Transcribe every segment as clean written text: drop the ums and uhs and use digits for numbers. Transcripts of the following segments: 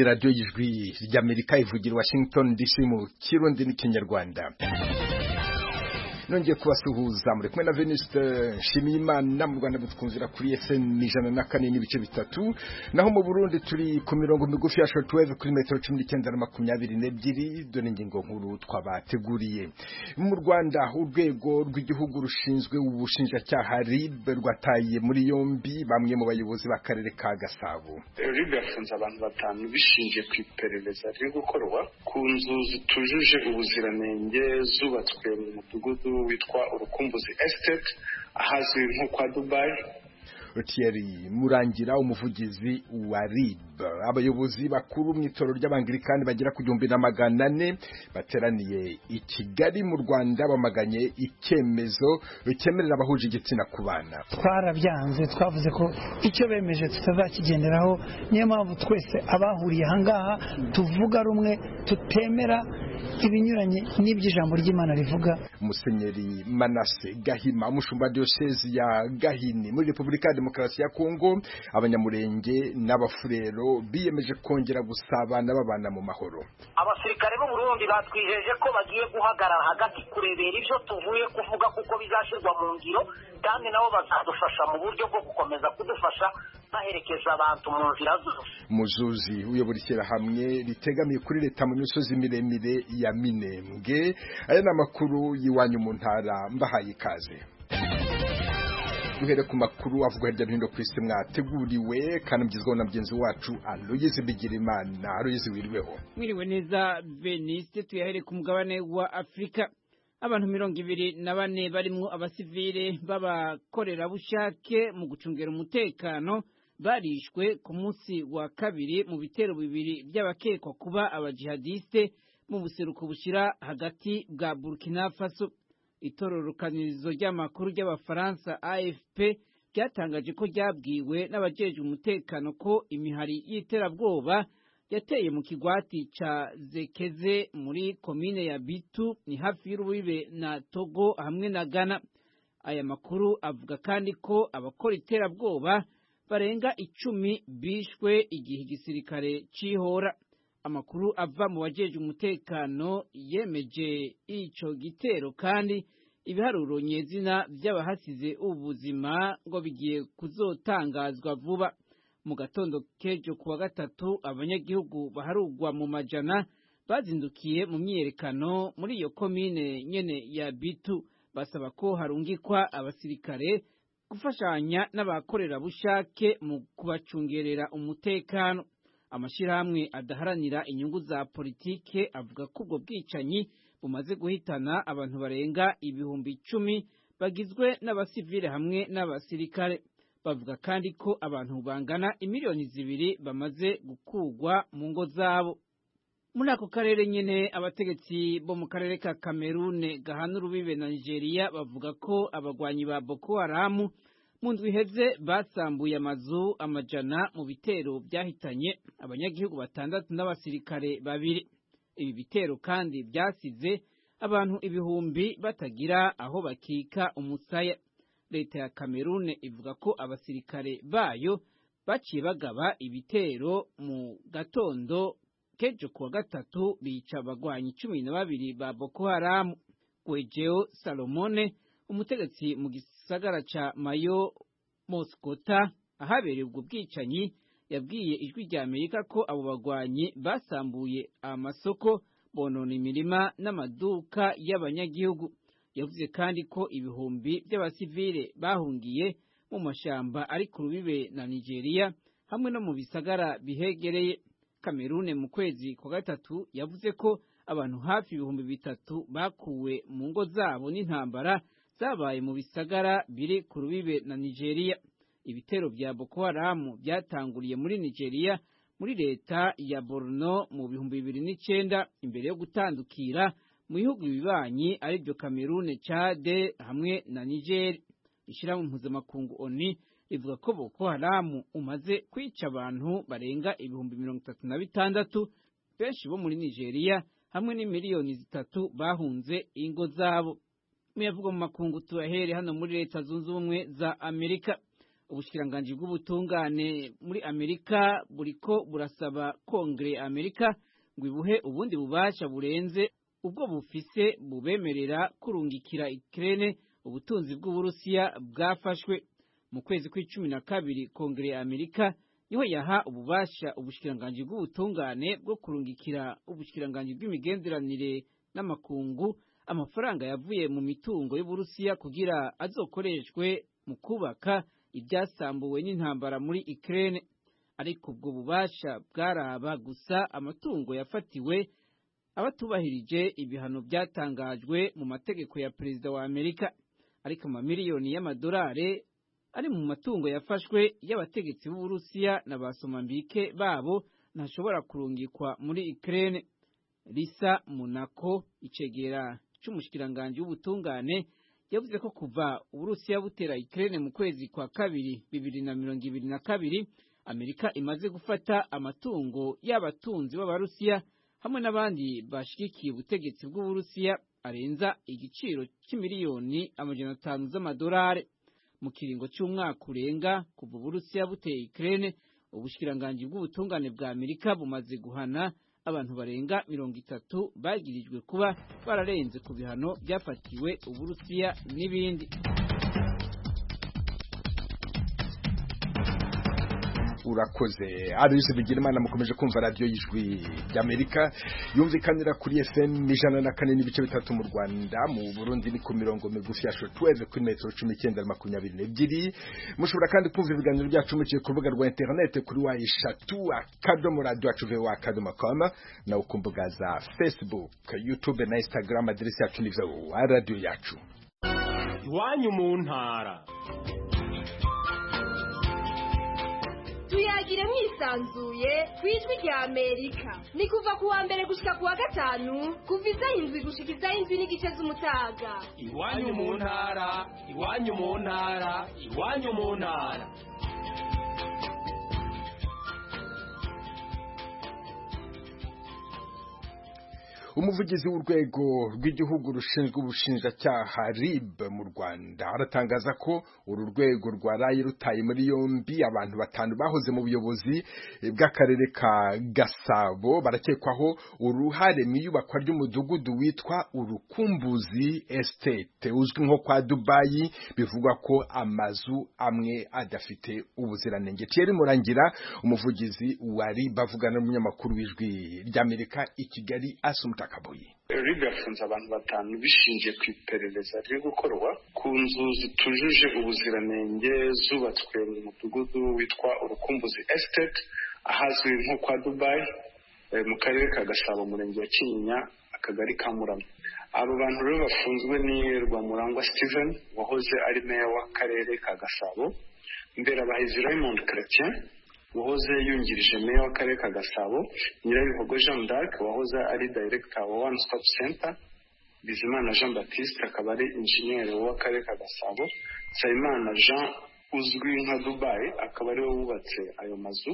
ni radio y'ijwi ry'Amerika ivugira Washington DC mu Kirundi n'Ikinyarwanda. Nongeye kubasuhuza muri kumwe na Venuste Nshimiyimana mu Rwanda mutwumvira kuri FM 104.3 naho mu Burundi turi ku mirongo migufi ya shortwave kuri metero 1922 dore ingingo nkuru twabateguriye. Mu Rwanda urwego rw'igihugu rushinzwe ubushinjacyaha RIB rwataye muri yombi bamwe mu bayobozi b'akarere ka Gasabo. RIB yafunze abantu batanu bishingiye ku iperereza riri gukorwa ku nzu zitujuje ubuziranenge zubatswe mu mudugudu witwa Urukumbuzi Estate ahazwi nko kwa Dubai. Thierry Murangira umuvugizi wa RIB. Abayobozi bakuru mu itoro ry'Abangirikani bagera ku 1400 bateraniye i Kigali mu Rwanda bamaganye icyemezo cyemerera abahuje igitsina kubana. Twarabyanze twavuze ko icyo bemeje tutazakigenderaho, niyo mpamvu twese abahuriye hangaha tuvuga rumwe tutemera ibinyuranye n'iby'ijambo ry'Imana rivuga. Musenyeri Manase Gahima umushumba diocese ya Gahini muri Repubulika ya Demokarasi ya Kongo, abanyamurenge n'abafurero biyemeje kongera gusabana babana mu mahoro. Abasirikare b'u Burundi batwijeje ko bagiye guhagarara hagati kurebera ibyo tuvuye kuvuga kuko bizashirwa mu ngiro, kandi nabo bazadufasha mu buryo bwo gukomeza kudufasha baherekeza abantu mu nzira zose. Muzuzi uyobora ishyirahamwe ritegamiye kuri leta mu misozi miremire ya Minembwe. Aya n'amakuru yiwanyu mu ntara mbahaye ikaze. Duhere ku makuru avuga hirya no hino ku isi mwateguriwe kandi mugizweho na mugenzi wacu Aloyize Bigirimana. Aloyize wiriweho? Mwiriwe neza Veniste. Tuyahere ku mugabane wa Afrika. Abantu 24 barimwo abasivile b'abakorerabushake mu gucungera umutekano barishwe ku munsi wa kabiri mu bitero bibiri by'abakekwa kuba abajihadiste mu buseruko bushira hagati bwa Burkina Faso. Itororokanirizo ry'amakuru ry'Abafaransa AFP ryatangaje ko ryabwiwe n'abajeje umutekano ko imihari y'iterabwoba yateye mu kigwati ca Zekeze muri komine ya Bitu ni hafi y'urubibe na Togo hamwe na Ghana. Aya makuru avuga kandi ko abakora iterabwoba barenga 10 bishwe igihe igisirikare cihora. Amakuru ava mu bajeje umutekano yemeje ico gitero kandi ibiharuro nyezina by'abahasize ubuzima ngo bigiye kuzotangazwa vuba. Mu gatondo kejo kuwa gatatu abanyagihugu baharugwa mu majana bazindukiye mu myiyerekano muri iyo komine nyene ya Bitu basaba ko harungikwa abasirikare gufashanya n'abakorera bushake mu kubacungerera umutekano. Amashirahamwe adaharanira inyungu za politike avuga ko ubwo bwicanyi bumaze guhitana abantu barenga 10,000 bagizwe n'abasivile hamwe n'abasirikare. Bavuga kandi ko abantu bangana 2,000,000 bamaze gukugwa mu ngo zabo. Muri ako karere nyene abategetsi bo mu karere ka Cameroon gahana urubibe na Nigeria bavuga ko abagwanyi ba Boko Haram mu ndwi iheze basambuye amazu amajana mu bitero byahitanye abanyagihugu 6 n'abasirikare 2. Ibi bitero kandi byasize abantu 1000 batagira aho bakika umusaya. Leta ya Cameroon ivuga ko abasirikare bayo baciye bagaba ibitero mu gatondo kejo kuwa gatatu bica abagwanyi 12 ba Boko Haram. Kwejeo Salomone umutegetsi mu gisagara ca Mayo Moskota ahabereye ubwo bwicanyi yabwiye ijwi rya Amerika ko abo bagwanyi basambuye amasoko bonona imirima n'amaduka y'abanyagihugu. Yavuze kandi ko ibihumbi by'abasivile bahungiye mu mashamba ari ku rubibe na Nigeria hamwe no mu bisagara bihegereye. Cameroon mu kwezi kwa gatatu yavuze ko abantu hafi 3,000 bakuwe mu ngo zabo n'intambara zabaye mu bisagara biri ku rubibe na Nigeria. Ibitero bya Boko Haram byatanguriye muri Nigeria muri leta ya Borno mu 2009 imbere yo gutandukira mu bihugu bibanyi ari byo Cameroon, Chad hamwe na Niger. Ishirahamwe mpuzamakungu ONU rivuga ko Boko Haram umaze kwica abantu barenga 36,000 benshi bo muri Nigeria hamwe n'imiliyoni 3 bahunze ingo zabo. Muyavuga mu makungu tuyahere hano muri leta zunze ubumwe za Amerika. ubushikiranganje bw'ubutungane muri Amerika buriko burasaba Kongere ya Amerika ngo ibuhe ubundi bubasha burenze ubwo bufise bubemerera kurungikira Ukraine ubutunzi bw'Uburusiya bwafashwe mu kwezi kwa12 Kongere ya Amerika niho yaha ububasha ubushikiranganje bw'ubutungane bwo kurungikira ubushikiranganje bw'imigenderanire n'amakungu amafaranga yavuye mu mitungo y'Uburusiya kugira azokoreshwe mu kubaka ibyasambuwe n'intambara muri Ukraine. Ariko ubwo bubasha bwaraba gusa amatungo yafatiwe abatubahirije ibihano byatangajwe mu mategeko ya perezida wa Amerika. Ariko amamiliyoni y'amadolari ari mu matungo yafashwe y'abategetsi b'Uburusiya na basomambike babo ntashobora kurungikwa muri Ukraine. Lisa Monaco icegera c'umushikiranganje w'ubutungane yavuze ko kuva Uburusiya butera Ukraine mu kwezi kwa 2 2022 Amerika imaze gufata amatungo y'abatunzi b'Abarusiya hamwe n'abandi bashigikiye ubutegetsi bw'Uburusiya arenza igiciro c'imiliyoni 500 z'amadolari mu kiringo cy'umwaka urenga kuva Uburusiya buteye Ukraine. Ubushikiranganje bw'ubutungane bwa Amerika bumaze guhana abantu barenga 30 bagirijwe kuba bararenze ku bihano byafatiwe Uburusiya n'ibindi. Urakoze Aloise Bigirimana mukomeje kumva radio y'ijwi ry'Amerika yumvikanira kuri FM 104.3 mu Rwanda, mu Burundi ni ku mirongo migufi ya shortwave kuri metero 1922. Mushobora kandi kumva ibiganiro byacu mu ku rubuga rwa internet kuri wa3.radio.com na ukumbuga za Facebook, YouTube na Instagram. Adresi yacu ni radio yacu. Iwanyu mu ntara. Tuyagire mwisanzuye kwijwi rya Amerika. Ni kuva kuwa mbere gushika kuwa gatanu kuva izayindwi gushika izayindwi n'igice z'umutaga. Iwanyu mu ntara, iwanyu mu ntara, iwanyu mu ntara. Umuvugizi w'urwego rw'igihugu rushinzwe ubushinjacyaha RIB mu Rwanda aratangaza ko uru rwego rwaraye rutaye muri yombi abantu 5 bahoze mu buyobozi bw'akarere ka Gasabo barakekwaho uruhare mu iyubakwa ry'umudugudu witwa Urukumbuzi Estate uzwi nko kwa Dubai, bivugwa ko amazu amwe adafite ubuziranenge. Thierry Murangira umuvugizi wa RIB avugana n'umunyamakuru w'ijwi ry'Amerika i Kigali Asumta Kaboyi. RIB yafunze abantu 5 bishingiye ku iperereza riri gukorwa ku nzu zitujuje ubuziranenge zubatswe mu mudugudu witwa Urukumbuzi Estate ahazwi nko kwa Dubai mu karere ka Gasabo, murenge wa Kinyinya, akagari ka Murama. Abo bantu rero bafunzwe ni Rwamurangwa Steven wahoze ari meya w'akarere ka Gasabo, Mberabahizi Raymond Chrétien wahoze yungirije meya w'akarere ka Gasabo, Nyirabihogo Jean d'Arc wahoze ari director wa One Stop Center, Bizimana Jean Baptiste akaba ari engineer w'akarere ka Gasabo, Sayimana Jean uzwi nka Dubai akaba ari we wubatse ayo mazu.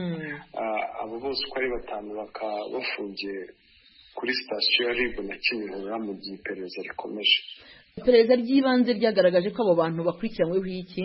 Abo bose uko ari 5 bakaba bafungiye kuri station ya RIB na Kimihurura mu gihe iperereza rikomeje. Iperereza ry'ibanze ryagaragaje ko abo bantu bakurikiranyweho iki?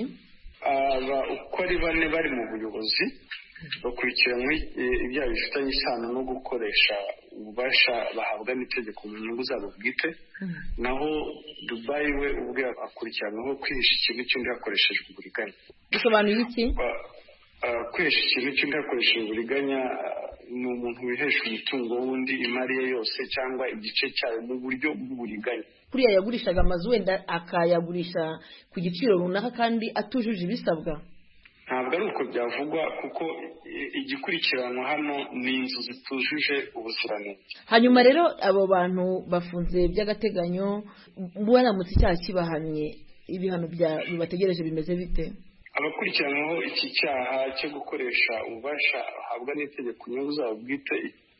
Uko ari 4 bari mu buyobozi bakurikiranywe ibyaha bifitanye isano no gukoresha ububasha bahabwa n'itegeko mu nyungu zabo bwite, naho Dubai we ubwe akurikiranyweho kwihisha ikintu cy'undi hakoreshejwe uburiganya. Bisobanuye iki? Kwihisha ikintu cy'undi hakoreshejwe uburiganya ni umuntu wihesha umutungo w'undi, imari ye yose cyangwa igice cyayo mu buryo bw'uburiganya. Kuriya yagurishaga amazu wenda akayagurisha ku giciro runaka kandi atujuje ibisabwa. Ntabwo ari uko byavugwa, kuko igikurikiranwa hano ni inzu zitujuje ubuziranenge. Hanyuma rero abo bantu bafunze by'agateganyo, baramutse icyaha kibahanye ibihano bibategereje bimeze bite? Abakurikiranyweho iki cyaha cyo gukoresha ububasha ahabwa n'itegeko nyungu zabo bwite,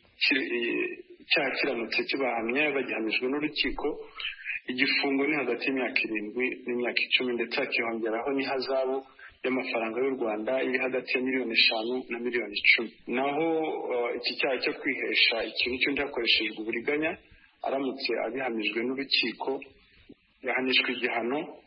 icyaha kiramutse kibahamye bagihamijwe n'urukiko, igifungo ni hagati y'imyaka 7 n'imyaka 10 ndetse hakiyongeraho n'ihazabu y'amafaranga y'u Rwanda iri hagati ya $5,000,000 na $10,000,000. Naho iki cyaha cyo kwihesha ikintu cy'undi hakoreshejwe uburiganya aramutse abihamijwe n'urukiko yahanishwa igihano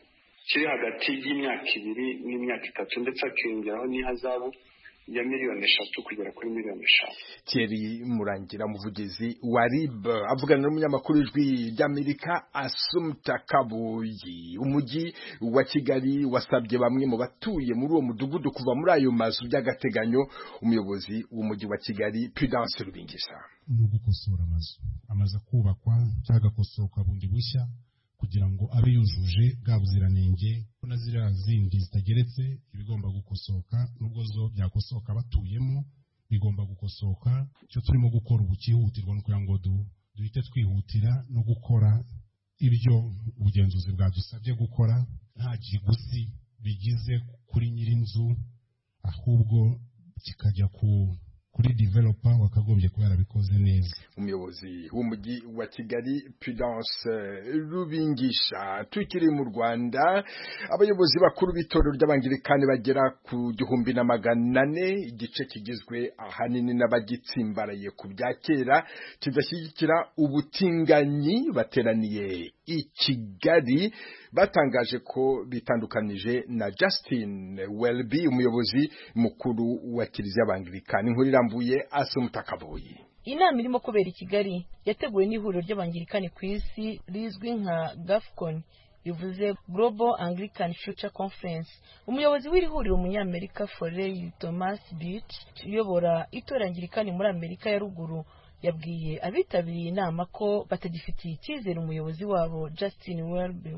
kiri hagati y'imyaka 2 n'imyaka 3 ndetse akiyongeraho n'ihazabu ya miliyoni 3 kugera kuri miliyoni 5. Thierry Murangira, umuvugizi wa RIB, avugana n'umunyamakuru w'Ijwi ry'Amerika Assumpta Kaboyi. Umujyi wa Kigali wasabye bamwe mu batuye muri uwo mudugudu kuva muri ayo mazu by'agateganyo. Umuyobozi w'umujyi wa Kigali Prudence Rubingisha: no gukosora amazu kubakwa cyangwa gukosoka bundi bushya kugira ngo abe yujuje bwa buziranenge na ziriya zindi zitageretse ibigomba gukosoka, nubwo zo byakosoka batuyemo bigomba gukosoka. Cyo turimo gukora ubukihutirwa no kugira ngo duhite twihutira no gukora ibyo ubugenzuzi bwadusabye gukora, nta kiguzi bigize kuri nyirinzu, ahubwo kikajya kuri developer wakagombye kuba yarabikoze neza. Umuyobozi w'umujyi wa Kigali Prudence Rubingisha. Tukiri mu Rwanda, abayobozi bakuru b'itorero ry'Abangirikani bagera ku 1,400, igice kigizwe ahanini n'abagitsimbaraye ku bya kera kidashyigikira ubutinganyi, bateraniye i Kigali batangaje ko bitandukanije na Justin Welby, umuyobozi mukuru wa Kiliziya y'Abangirikani. Inkuru irambuye Assumpta Kaboyi. Inama irimo kubera i Kigali yateguwe n'ihuriro ry'Abangirikani ku isi rizwi nka GAFCON, bivuze Global Anglican Future Conference. Umuyobozi w'iri huriro umunyamerika Foley Thomas Beach uyobora itorero Anglikani muri Amerika ya ruguru yabwiye abitabiriye inama ko batagifitiye icyizere umuyobozi wabo Justin Welby.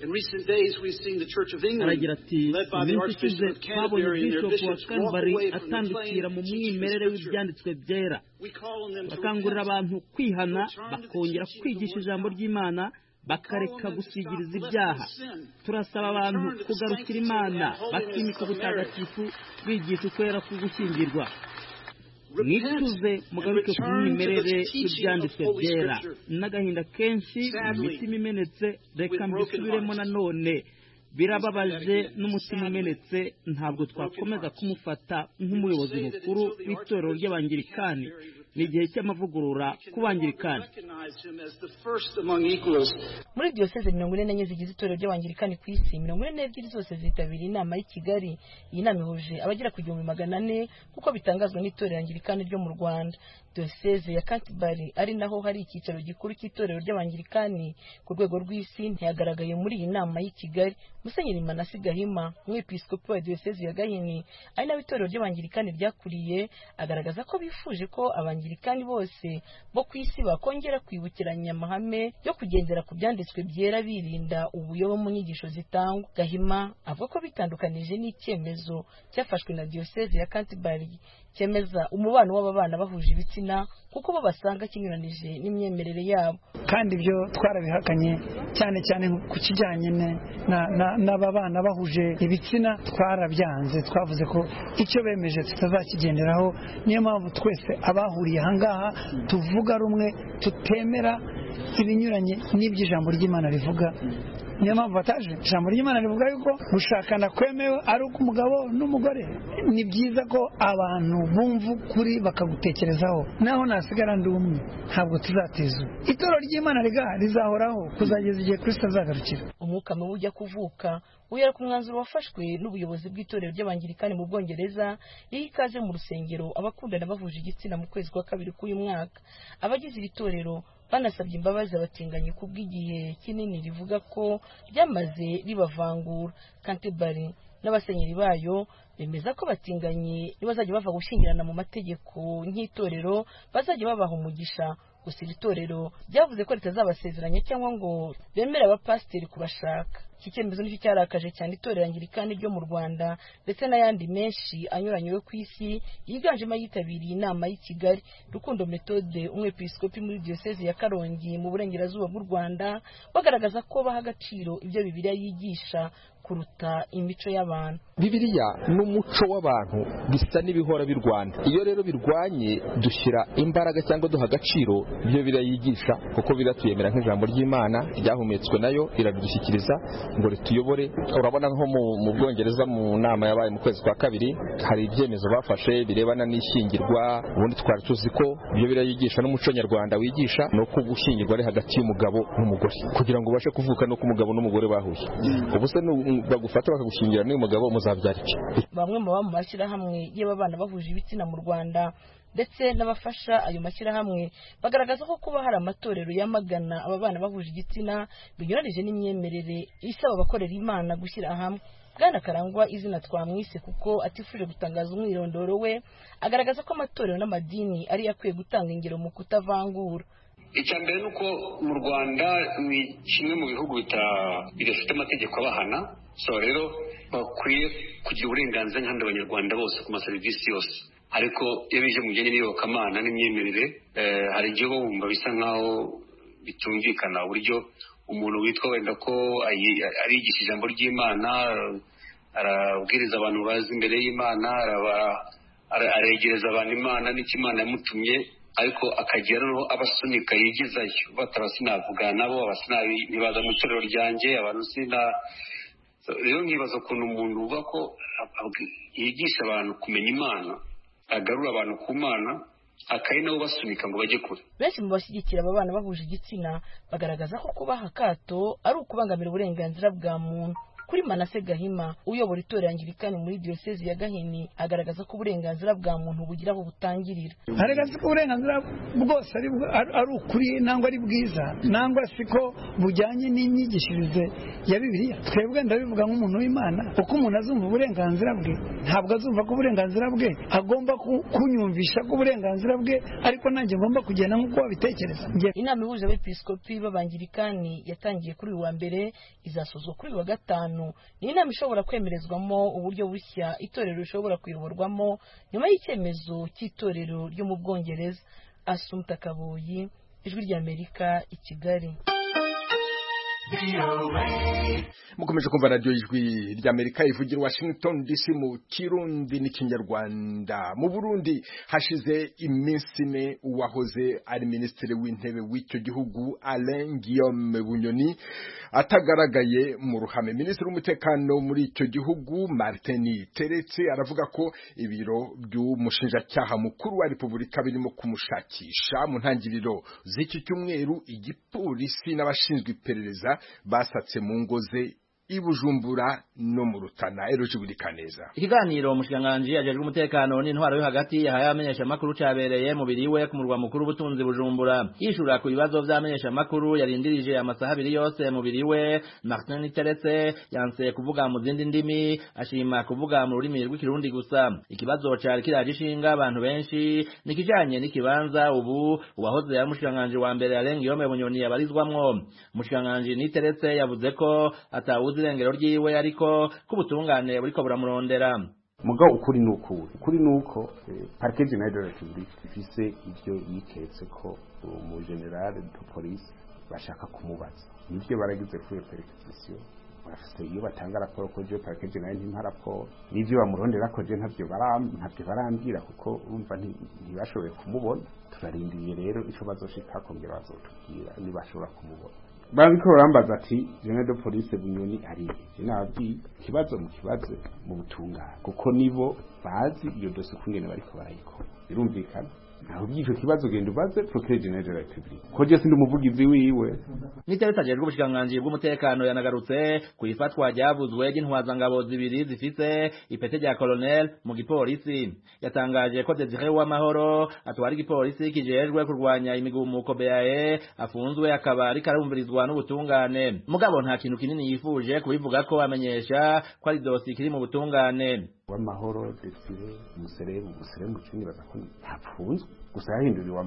Aragira ati, iminsi ishize twabonye Bishop wa Canterbury atandukira mu mwimerere w'ibyanditswe byera. Bakangurira abantu kwihana, bakongera kwigisha ijambo ry'Imana, bakareka gusigiriza ibyaha. Turasaba abantu kugarukira Imana, bakimika ubutagatifu, bigisha ukwera kugushyingirwa. Mwituze mugaruke ku mwimerere w'ibyanditswe byera. N'agahinda kenshi imitima imenetse, reka mbisubiremo nanone, birababaje n'umutima umenetse. Ntabwo twakomeza kumufata nk'umuyobozi mukuru w'itorero ry'Abangirikani. Ni igihe cy'amavugurura ku Bangirikani. Muri diyoseze 44 zigize itorero ry'Abangirikani ku isi, 42 zose zitabiriye inama y'i Kigali. Iyi nama ihuje abagera ku 400 kuko bitangazwa n'itorero Anglikani ryo mu Rwanda. Diyoseze ya Canterbury ari naho hari icyicaro gikuru cy'itorero ry'Abangirikani ku rwego rw'isi ntiyagaragaye muri iyi nama y'i Kigali. Musenyeri Manase Gahima, umwepiskopi wa diyoseze ya Gahini, ari nawe itorero ry'Abangirikani ryakuriye, agaragaza ko bifuje ko Abangirikani bose bo ku isi bakongera kwibukiranya amahame yo kugendera ku byanditswe byera birinda ubuyobe mu nyigisho zitangwa. Gahima avuga ko bitandukanije n'icyemezo cyafashwe na diyoseze ya Canterbury cyemeza umubano w'ababana bahuje ibitsina kuko bo basanga kinyuranije n'imyemerere yabo. Kandi ibyo twarabihakanye cyane cyane ku kijyanye n'ababana bahuje ibitsina, twarabyanze. Twavuze ko icyo bemeje tutazakigenderaho. Niyo mpamvu twese abahuriye ahangaha tuvuga rumwe, tutemera ibinyuranye n'iby'ijambo ry'Imana rivuga. Niyo mpamvu bataje. Ijambo ry'Imana rivuga yuko gushakana kwemewe ari uko umugabo n'umugore. Ni byiza ko abantu bumva ukuri bakagutekerezaho. Naho nasigara ndi umwe, ntabwo tuzateza. Itorero ry'Imana rizahoraho kuzageza igihe Kristo azagarukira. Umwuka mubi ujya kuvuka uyera ku mwanzuro wafashwe n'ubuyobozi bw'itorero ry'Abangirikani mu Bwongereza riha ikaze mu rusengero abakundana bahuje igitsina mu kwezi kwa kabiri k'uyu mwaka. Abagize iri torero banasabye imbabazi abatinganyi kubw'igihe kinini rivuga ko ryamaze ribavangura. Canterbury n'abasenyeri bayo bemeza ko batinganye nibazajya bava gushyingirana mu mategeko nk'itorero bazajya babaha umugisha. Gusa iri torero ryavuze ko ritazabasezeranya cyangwa ngo bemere abapasiteri kubashaka. Iki cyemezo nicyo cyarakaje cyane itorero Anglikani ryo mu Rwanda ndetse n'ayandi menshi anyuranye yo ku isi yiganjemo yitabiriye inama y'i Kigali. Rukundo Methode, umwepiskopi muri diyoseze ya Karongi mu burengerazuba bw'u Rwanda, bagaragaza ko baha agaciro ibyo Bibiliya yigisha kuruta imico y'abantu. Bibiliya n'umuco w'abantu bisa n'ibihora birwana. Iyo rero birwanye dushyira imbaraga cyangwa duha agaciro ibyo Bibiliya yigisha kuko biratuyemera nk'ijambo ry'Imana ryahumetswe nayo iradushyikiriza ngo rituyobore. Urabona nko mu Bwongereza mu nama yabaye mu kwezi kwa kabiri hari ibyemezo bafashe birebana n'ishyingirwa. Ubundi twari tuzi ko ibyo birayigisha n'umuco nyarwanda wigisha no gushyingirwa ari hagati y'umugabo n'umugore kugira ngo ubashe kuvuka no ku mugabo n'umugore bahuye. Ubu se bagufata bakagushyingira n'uyu mugabo muzabyara iki? Bamwe mu mashyirahamwe y'abana bahuje ibitsina mu Rwanda ndetse n'abafasha ayo mashyirahamwe bagaragaza ko kuba hari amatorero yamagana aba bana bahuje igitsina binyuranije n'imyemerere isaba abakorera Imana gushyira hamwe. Bwana Karangwa izina twamwise kuko atifuje gutangaza umwirondoro we, agaragaza ko amatorero n'amadini ari yakwiye gutanga ingero mu kutavangura. Icya mbere ni uko mu Rwanda ni kimwe mu bihugu bidafite amategeko abahana, so rero bakwiye kugira uburenganzira nk'abandi Abanyarwanda bose ku maserivisi yose. Ariko iyo bije mu bijyanye n'iyobokamana n'imyemerere hari igihe bumva bisa nk'aho bitumvikana uburyo umuntu witwa wenda ko arigisha ijambo ry'Imana, arabwiriza abantu bazi imbere y'Imana, aregereza abantu Imana n'icyo Imana yamutumye, ariko akagira noneho abasunika yigizayo batabasinavuga nabo ntibaza mu itorero ryanjye abantu sina. Rero nkibaza ukuntu umuntu uvuga ko yigisha abantu kumenya Imana, agarura abantu ku Mana, akari nabo basunika ngo bajye kure. Benshi mu bashyigikira aba bana bahuje igitsina bagaragaza ko kubaha akato ari ukubangamira uburenganzira bwa muntu. Kuri Manase Gahima uyobora itorero Anglikani muri diocese ya Gahini agaragaza ko uburenganzira bwa muntu bugira aho butangirira. Agaragaza ko uburenganzira bwose ari ukuri nangwa ari bwiza nangwa siko bujyanye n'imyigishirize ya Bibiliya. Twebwe ndabivuga nk'umuntu w'Imana, uko umuntu azumva uburenganzira bwe ntabwo azumva ko uburenganzira bwe agomba kunyumvisha ko uburenganzira bwe ariko nanjye ngomba kugenda nk'uko babitekereza. Inama ihuje abepiskopi b'Abanglikani yatangiye kuri uyu wa mbere izasozwa kuri uyu wa gatanu. Ni inama ishobora kwemerezwamo uburyo bushya itorero rishobora kuyoborwamo nyuma y'icyemezo cy'itorero ryo mu Bwongereza. Assumpta Kaboyi, Ijwi ry'Amerika, i Kigali. Mukomeje kumva radio Ijwi ry'Amerika ivugira Washington DC mu Kirundi n'Ikinyarwanda. Mu Burundi hashize iminsi ine uwahoze ari minisitiri w'intebe w'icyo gihugu Alain Guillaume Bunyoni atagaragaye mu ruhame. Minisitiri w'umutekano muri icyo gihugu Martin Teretse aravuga ko ibiro by'umushinjacyaha mukuru wa Repubulika birimo kumushakisha. Mu ntangiriro z'iki cyumweru igipolisi n'abashinzwe iperereza basatse mu ngo ze i Bujumbura no mu Rutana. Eroje Burikaneza. Ikiganiro umushikiranganji ajejwe umutekano n'intwaro yo hagati yahaye amenyesha makuru cyabereye mu biriwe ku murwa mukuru butunzi Bujumbura. Yishura ku bibazo vy'amenyesha makuru yarindirije amasaha abiri yose mu biriwe. Martin Teretse yanse kuvuga mu zindi ndimi, ashima kuvuga mu rurimi rw'ikirundi gusa. Ikibazo cyari kiragishinga abantu benshi nikijanye n'ikibanza ubu uwahoze ari umushikiranganji wa mbere Alain Guillaume Bunyoni yabarizwamwo. Umushikiranganji Teretse yavuze ko irengero ryiwe ariko kubutungane buriko buramurondera. Mugabo ukuri nuko Parquet General de la République ifise ivyo yiketse ko mu general de police bashaka kumubaza. Nivyo baragize kuri perquisition. Bafise iyo batanga raporo ko je Parquet General ntimparaporo. Nivyo bamurondera ko je ntavyo barambira kuko urumva ntibashoboye kumubona. Turarindiriye rero ico bazoshika kongera bazotubwira nibashobora kumubona. Bariko barambaza ati General de Police Bunyoni ari nabyi kibazo mu butungane kuko nibo bazi iyo dosiye kungene bariko barayikora. Birumvikana naho by'icyo kibazo genda ubaze Procureur General de la République ko je sindi umuvugizi wiwe. Teretse ajejwe ubushikiranganji bw'umutekano yanagarutse ku ifatwa ryavuzwe ry'intwazangabo zibiri zifise ipete rya colonel mu gipolisi. Yatangaje ko Desire Uwamahoro atwara igipolisi kijejwe kurwanya imigumuko BAE afunzwe akaba ari karumvirizwa n'ubutungane. Mugabo nta kintu kinini yifuje kubivuga ko amenyesha ko ari dossier kiri mu butungane. Uwamahoro Desire umuserebu mu kindi bazako ntapfunzwe gusa yahinduriwe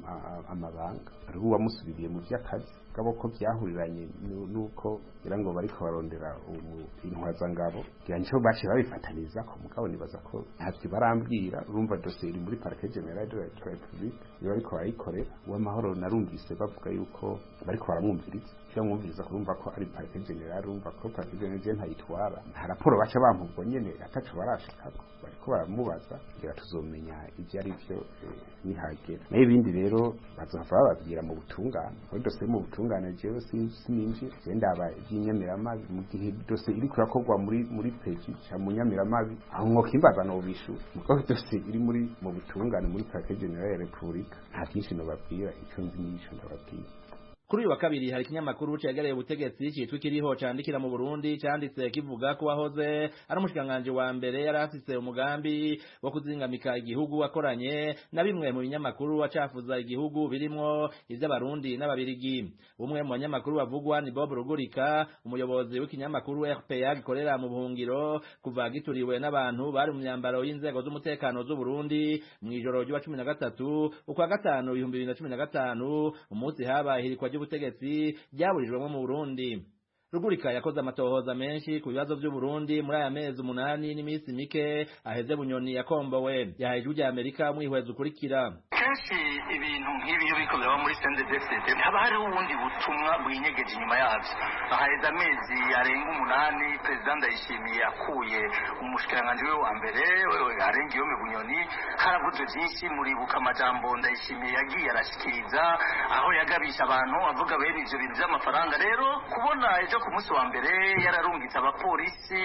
amabanga ari uwamusubiriye mu vy'akazi gabo ko byahuriranye nuko birango bariko barondera intwazangabo yancho bashi babifataniza ko mugabo nibaza ko ntavyo barambwira urumva dossier iri muri Parquet General de la République yo bariko bayikorera. Uwamahoro narumvise bavuga yuko bariko baramwumviriza kurumva ko ari Parquet General, urumva ko Parquet General ntayitwara nta raporo baca bampubwo nyene ataco barashikako bariko baramubaza kugira tuzomenya ivyo ari byo nihagera. N'ibindi rero bazova bababwira mu butungane, muri dossier mu butungane butungane jewe sininjira ndaba y'inyamiramabi mu gihe dose iri kurakorwa muri peji cha munyamiramabi aho nkokimbaza no bishu muko dose iri muri mu butungane muri parquet general ya Republika nta kintu nobabwira icyo nzi n'icyo ndababwira. Kuri uyu wa kabiri hari ikinyamakuru cegereye ubutegetsi citwa Kiriho candikira mu Burundi canditse kivuga ko wahoze ari umushikanganje wa mbere yari afise umugambi wo kuzingamika igihugu akoranye na bimwe mu binyamakuru acafuza igihugu birimwo ivy'abarundi n'ababirigi. Umwe mu banyamakuru bavugwa ni Bob Rugurika, umuyobozi w'ikinyamakuru RPA gikorera mu buhungiro kuva gituriwe n'abantu bari mu myambaro y'inzego z'umutekano z'u Burundi mw'ijoro rya 13 ukwa gatanu 2015 umunsi haba hirikwa ubutegetsi byaburijwemo mu Burundi. Rugurika yakoze amatohoza menshi ku bibazo by'u Burundi muri aya mezi 8 n'iminsi mike aheze Bunyoni yakombowe. Yahaye ijwi rya Amerika mwihweza ukurikira. Kenshi ibintu nk'ibi iyo biko byaba muri CNDD-FDD haba hari ubundi butumwa bwinyegeje inyuma yavyo. Ahaheze amezi arenga 8 President Ndayishimiye akuye umushikiranganje we wa mbere arenga iyo Bunyoni haravuze byinshi muribuka amajambo Ndayishimiye yagiye arashikiriza aho yagabisha abantu avuga bene ivyo bintu by'amafaranga. Rero kubona ejo ku munsi wa mbere yararungitse abapolisi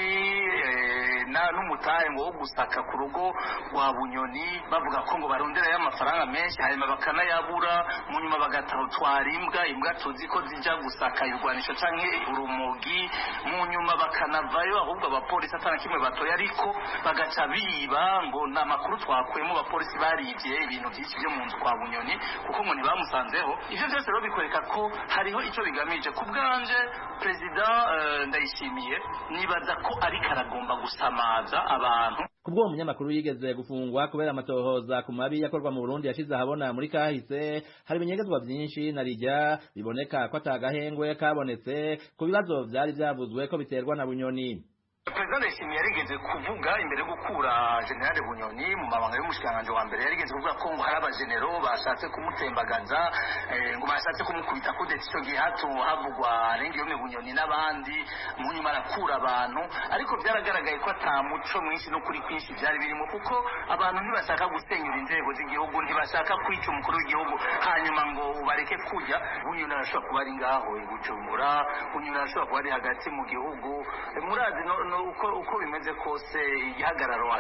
n'umutahe ngo wo gusaka ku rugo rwa Bunyoni bavuga ko ngo barondera y'amafaranga menshi hanyuma bakanayabura mu nyuma bagatwara imbwa tuzi ko zija gusaka irwanisho canke urumogi mu nyuma bakanavayo ahubwo abapolisi atana kimwe batoya ariko bagaca biba ngo nta makuru twakuyemo abapolisi barivye ibintu byinshi byo mu nzu kwa Bunyoni kuko ngo ntibamusanzeho. Ivyo byose rero bikwereka ko hariho ico bigamije ku bwanje Perezida Ndayishimiye nibaza ko ariko aragomba gusamaza abantu. Kubwo umunyamakuru yigeze gufungwa kubera amatohoza ku mabi yakorwa mu Burundi yashize ahabona muri kahise hari ibinyegezwa byinshi narijya biboneka ko atagahengwe kabonetse ku bibazo byari byavuzwe ko biterwa na Bunyoni. Perezida Ndayishimiye yarigeze kuvuga imbere gukura General Bunyoni mu mabanga y'umushikiranganje wa mbere yarigeze kuvuga ko ngo hari abagenero bashatse kumutembagaza ngo bashatse kumukubita kudeta icyo gihe hato havugwa Rengiyo Bunyoni n'abandi mu nyuma arakura abantu ariko byaragaragaye ko atamuco mwinshi no kuri kwinshi byari birimo kuko abantu ntibashaka gusenyura inzego z'igihugu ntibashaka kwica umukuru w'igihugu hanyuma ngo bareke kujya Bunyoni arashobora kuba ari ngaho i Bujumbura Bunyoni arashobora kuba ari hagati mu gihugu murazi uko bimeze kose igihagararo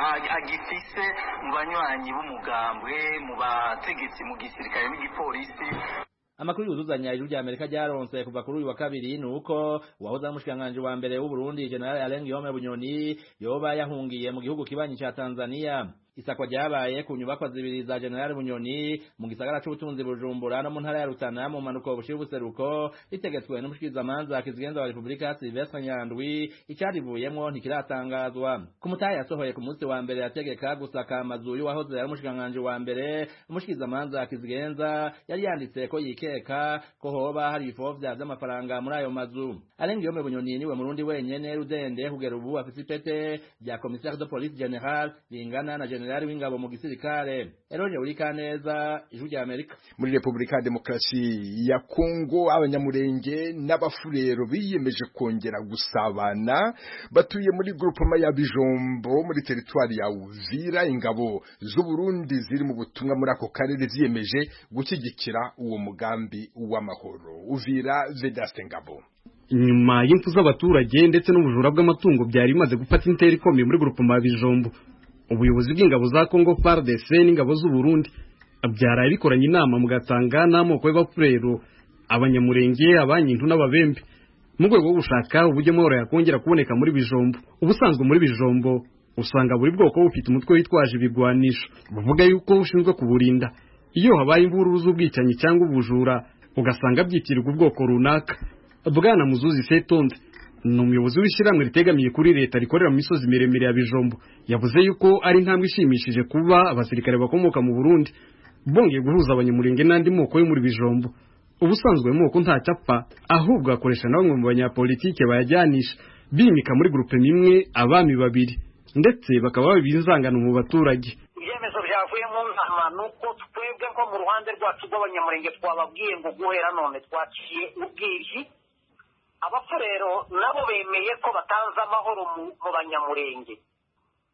agifise mu banywanyi b'umugambwe mu bategetsi mu gisirikare n'igipolisi. Amakuru yuzuzanya ijuru rya Amerika ryaronse kuva kuri uyu wa kabiri nuko uwahoze umushikanganje wa mbere w'u Burundi General Alain Guillaume Bunyoni yoba yahungiye mu gihugu kibanyi ca Tanzania. Isakwa ryabaye ku nyubakwa zibiri za General Bunyoni mu gisagara c'ubutunzi Bujumbura no mu ntara ya Rutana mu manuko bushira ubuseruko ritegetswe n'umushikirizamanza kizigenza wa Republika Sylvestre Nyandwi icarivuyemwo ntikiratangazwa. Ku mutahe yasohoye ku munsi wa mbere yategeka gusaka amazu y'uwahoze ari umushikanganje wa mbere umushikirizamanza kizigenza yari yanditse ko yikeka ko hoba hari ifovya vy'amafaranga muri ayo mazu. Alain Guillaume Bunyoni niwe murundi wenyene rudende kugera ubu afise ipete rya commissaire de police general ringana na general w'ingabo mu gisirikare. Eroje Urikaneza ijuru rya Amerika. Muri Republika Demokarasi ya Kongo abanyamurenge n'abafurero biyemeje kongera gusabana batuye muri groupement ya Bijombo muri territoire ya Uvira. Ingabo z'u Burundi ziri mu butumwa muri ako karere ziyemeje gushyigikira uwo mugambi w'amahoro. Uvira Vedaste Ngabo. Nyuma y'imfu z'abaturage ndetse n'ubujura bw'amatungo byari bimaze gufata intera ikomeye muri groupement ya Bijombo, ubuyobozi bw'ingabo za Congo FARDC n'ingabo z'u Burundi byaraye bikoranye inama mu gatanga n'amoko y'abafurero abanyamurenge abanyintu n'ababembe mu rwego rwo gushaka uburyo amahoro yakongera kuboneka muri Bijombo. Ubusanzwe muri Bijombo usanga buri bwoko bufite umutwe witwaje ibigwanisho buvuga yuko ushinzwe kuburinda. Iyo habaye imvururu z'ubwicanyi cyangwa ubujura ugasanga byitirirwa ubwoko runaka. Bwana Muzuzi Setonde ni umuyobozi w'ishyirahamwe ritegamiye kuri leta rikorera mu misozi miremire ya Bijombo yavuze yuko ari intambwe ishimishije kuba abasirikare bakomoka mu Burundi bongeye guhuza abanyamurenge n'andi moko yo muri Bijombo. Ubusanzwe moko ntacapfa ahubwo akoresha na bamwe mu banyapolitike bayajyanisha bimika muri groupe imwe abami babiri ndetse bakaba babinzangana mu baturage. Ibyemezo byavuye mu nama nuko twebwe nko mu ruhande rwacu rw'abanyamurenge twababwiye ngo guhera none twaciye ubwiryi. Abafurero nabo bemeye ko batanze amahoro mu banyamurenge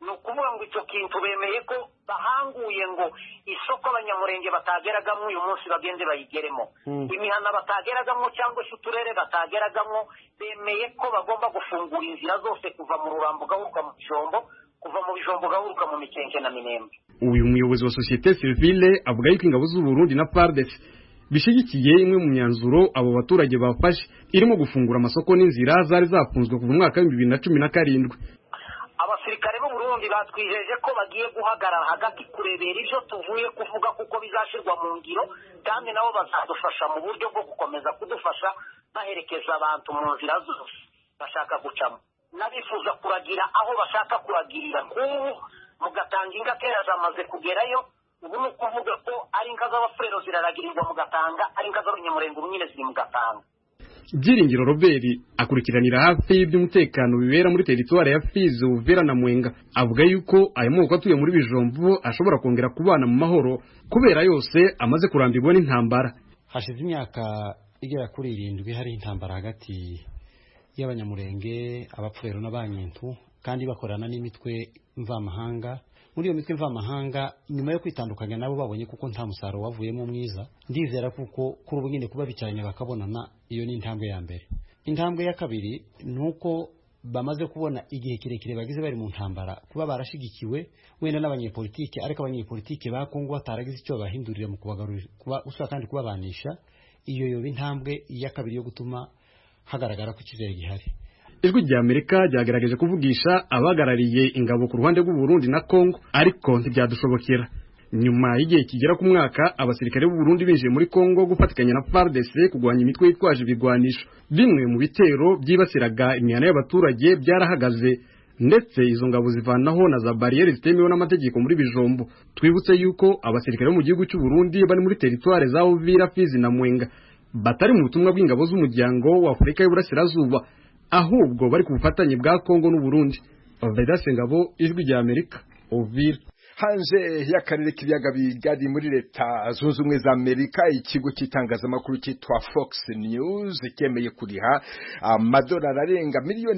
ni ukuvuga ngo icyo kintu bemeye ko bahanguye ngo isoko abanyamurenge batageragamo uyu munsi bagende bayigeremo, imihana batageragamo cyangwa se uturere batageragamo, bemeye ko bagomba gufungura inzira zose kuva mu Rurambo ugahuruka mu Bijombo, kuva mu Bijombo ugahuruka mu Mikenke na Minembwe. Uyu muyobozi wa societe civile avuga yuko ingabo z'u Burundi na FARDC bishigikiye imwe mu myanzuro abo baturage bafashe irimo gufungura amasoko n'inzira zari zafunzwe kuva mu mwaka wa 2017. Abasirikare b'u Burundi batwijeje ko bagiye guhagarara hagati kurebera ibyo tuvuye kuvuga kuko bizashirwa mu ngiro, kandi nabo bazadufasha mu buryo bwo gukomeza kudufasha baherekeza abantu mu nzira zose bashaka gucamo, n'abifuza kuragira aho bashaka kuragirira. Nk'ubu mugatanga inka kera zamaze kugerayo, ubu ni ukuvuga ko ari inka z'abafurero ziraragirirwa mu Gatanga, ari inka z'abanyamurenge ubu nyine ziri mu Gatanga. Byiringiro Robert akurikiranira hafi iby'umutekano bibera muri teritwari ya Fizi, Uvira na Mwenga, avuga yuko ayo moko atuye muri Bijombo ashobora kongera kubana mu mahoro kubera yose amaze kurambirwa n'intambara. Hashize imyaka igera kuri 7 hari intambara hagati y'abanyamurenge, abapfurero n'abanyintu, kandi bakorana n'imitwe mvamahanga. Muri iyo mitwe mvamahanga nyuma yo kwitandukanya nabo babonye kuko nta musaruro wavuyemo mwiza, ndizera kuko kuri ubu nyine kuba bicaranye bakabonana, iyo ni intambwe ya mbere. Intambwe ya kabiri nuko bamaze kubona igihe kirekire bagize bari mu ntambara, kuba barashigikiwe wenda n'abanyepolitike, ariko abanyepolitike ba Kongo bataragize icyo bahindurira mu kubagarurira kuba usaba kandi kubabanisha. Iyo yoba intambwe ya kabiri yo gutuma hagaragara ko ikizere gihari. Ijwi rya Amerika ryagerageje kuvugisha abagarariye ingabo ku ruhande rw'u Burundi na Kongo, ariko ntibyadushobokera. Nyuma y'igihe kigera ku mwaka abasirikare b'u Burundi binjiye muri Kongo gufatikanya na FARDC kugwanya imitwe yitwaje ibigwanisho, bimwe mu bitero byibasiraga imihana y'abaturage byarahagaze, ndetse izo ngabo zivanaho na za barriere zitemewe n'amategeko muri Bijombo. Twibutse yuko abasirikare bo mu gihugu cy'u Burundi bari muri teritware za Uvira, Fizi na Mwenga batari mu butumwa bw'ingabo z'umuryango wa Afurika y'Uburasirazuba, ahubwo bari ku bufatanye bwa Kongo n'u Burundi. Vedase Ngabo, Ijwi rya Amerika, Uvira. Hanze y'akarere k'ibiyaga bigari muri Leta Zunze Ubumwe za Amerika, ikigo cy'itangazamakuru cyitwa Fox News cyemeye kuriha amadolari arenga miliyoni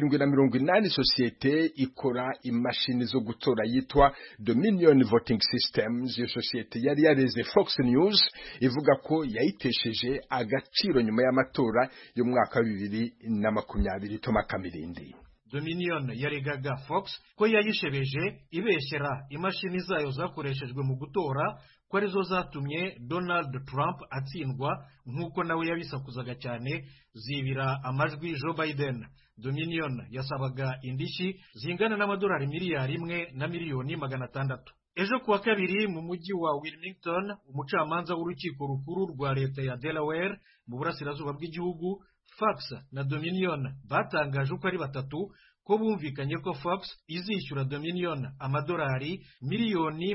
780 sosiyete ikora imashini zo gutora yitwa Dominion Voting Systems. Iyo sosiyete yari yareze Fox News ivuga ko yayitesheje agaciro nyuma y'amatora yo mu mwaka wa 2020. Toma Kamirindi. Dominion yaregaga Fox ko yayishebeje ibeshyera imashini zayo zakoreshejwe mu gutora ko arizo zatumye Donald Trump atsindwa, nk'uko nawe yabisakuzaga cyane, zibira amajwi Joe Biden. Dominion yasabaga indishyi zingana n'amadolari miliyari 1,600,000. Ejo kuwa kabiri mu mujyi wa Wilmington, umucamanza w'urukiko rukuru rwa leta ya Delaware mu burasirazuba bw'igihugu, Fox na Dominion batangaje uko ari batatu ko bumvikanye ko Fox izishyura Dominion amadolari miliyoni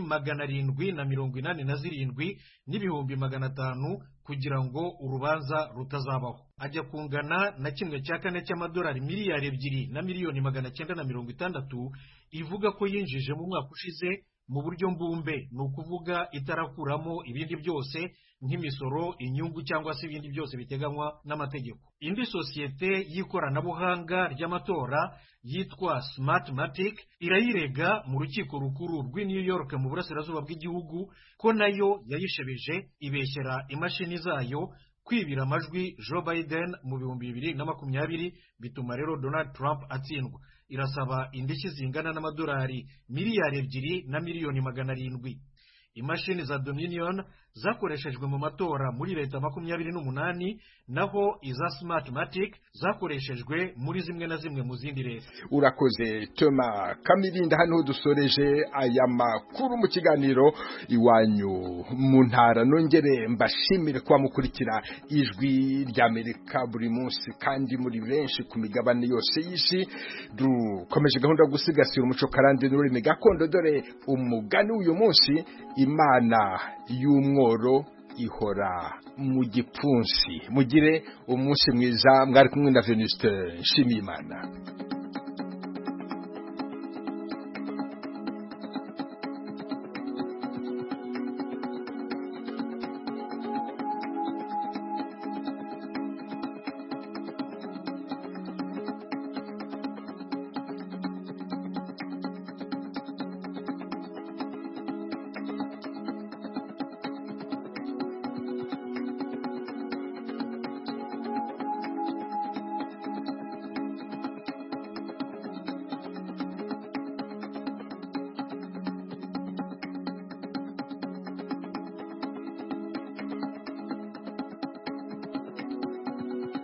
787,500 kugira ngo urubanza rutazabaho. Ajya kungana na 1/4 cy'amadolari miliyari 2,960,000 ivuga ko yinjije mu mwaka ushize mu buryo mbumbe, ni ukuvuga itarakuramo ibindi byose nk'imisoro, inyungu cyangwa se ibindi byose biteganywa n'amategeko. Indi sosiyete y'ikoranabuhanga ry'amatora yitwa Smartmatic irayirega mu rukiko rukuru rw'i New York mu burasirazuba bw'igihugu ko nayo yayishebeje ibeshyera imashini zayo kwibira amajwi Joe Biden mu 2020, bituma rero Donald Trump atsindwa. Irasaba indishyi zingana n'amadolari miliyari 2,700,000. Imashini za Dominion zakoreshejwe mu matora muri leta 28, naho iza Smartmatic zakoreshejwe muri zimwe na zimwe mu zindi leta. Urakoze Toma Kamirinda. Hano dusoreje aya makuru mu kiganiro Iwanyu mu Ntara. Nongere mbashimire kwa mukurikira Ijwi ry'Amerika buri munsi kandi muri benshi ku migabane yose y'isi. Dukomeje gahunda yo gusigasira umuco karande n'ururimi gakondo. Dore umugani uyu munsi: Imana y'umworo ihora mu gipfunsi. Mugire umunsi mwiza. Mwari kumwe na Venuste Nshimiyimana.